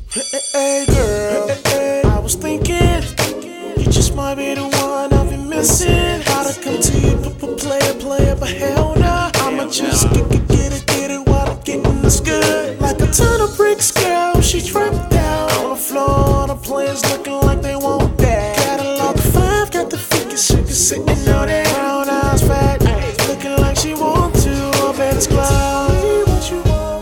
Hey girl, I was thinking you just might be the one I've been missing. Gotta come to you, player, but hell nah. I'ma just get it while I'm getting this good. Like a ton of bricks, girl, she trapped down on the floor. The players looking like they want that. Catalog 5, got the figure sugar sitting on that. Brown eyes, fat, looking like she want to. I bet it's cloud. What you want?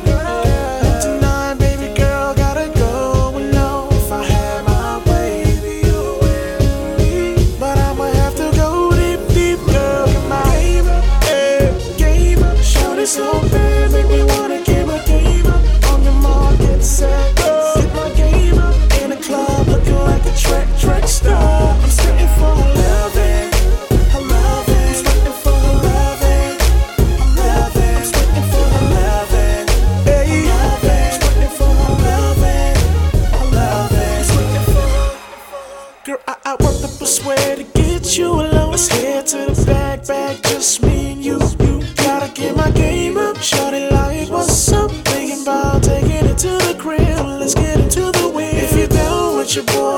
So bad, make me wanna get my game up. On your mark, get set, go. Get my game up. In the club, looking like a track star. I'm sweating for her loving, her loving. Sweating for her loving, I'm loving. Sweating for her loving, hey, loving. Sweating for her loving, I loving. Sweating for her. Girl, I worked up a sweat to get you alone. Let's head to the back, just me and you. Gotta get my game up, shorty like what's up? Thinking about taking it to the crib, let's get into the wind. If you're down with your boy,